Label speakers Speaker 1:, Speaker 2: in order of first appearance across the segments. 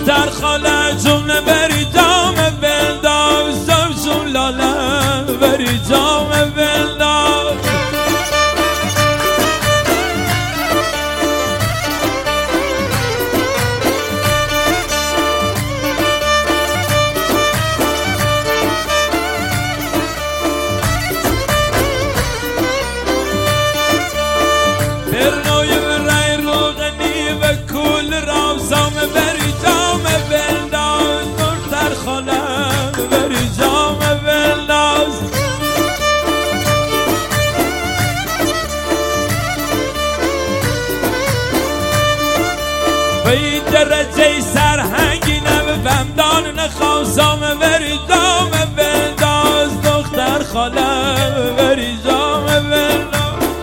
Speaker 1: دختر خاله جون بری جام بنداز جون لاله بری جام بنداز برنوی رای روغنی و کول روزام بری جام بنداز دختر خاله بری جام بنداز بی درجه سرهنگی نبه بمدان نخواسام بری جام بنداز دختر خاله بری جام بنداز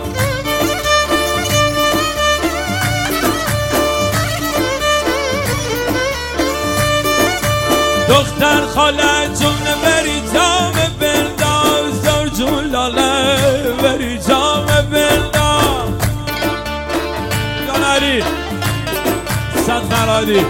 Speaker 1: دختر خاله جون بری جام بنداز دار جون لاله بری جام بنداز جانری صد مرادی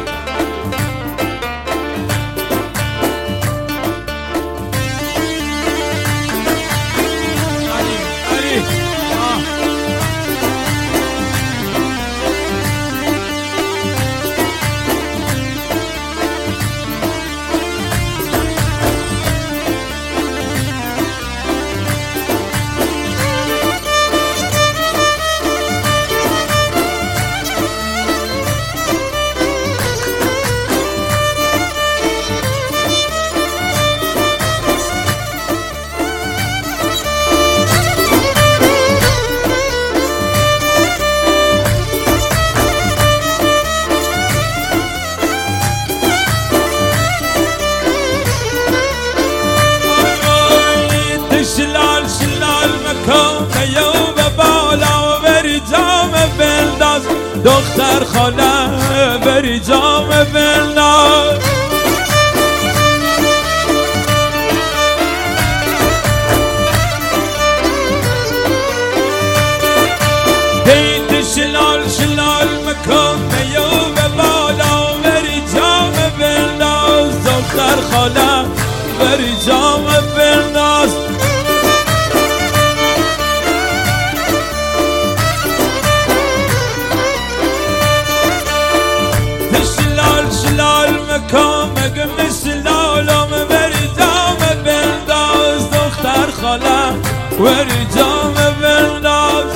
Speaker 1: شلال شلال مکان یوم بالا بری جام بنداز دختر خاله بری جام بنداز دید شلال شلال مکان یوم بالا بری جام بنداز دختر خاله بری جام بنداز مگه مثل عالم بری جام بنداز دختر خاله بری جام بنداز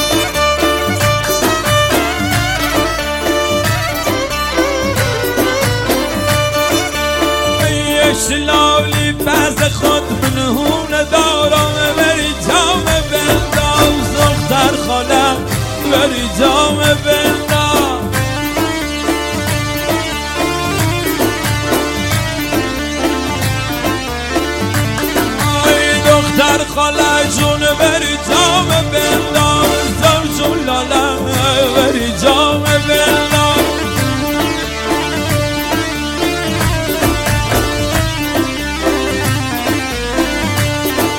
Speaker 1: یه شلالی پس خود بنهون دارم بری جام بنداز دختر خاله بری جام بنداز دختر خاله جون بری جام بنداز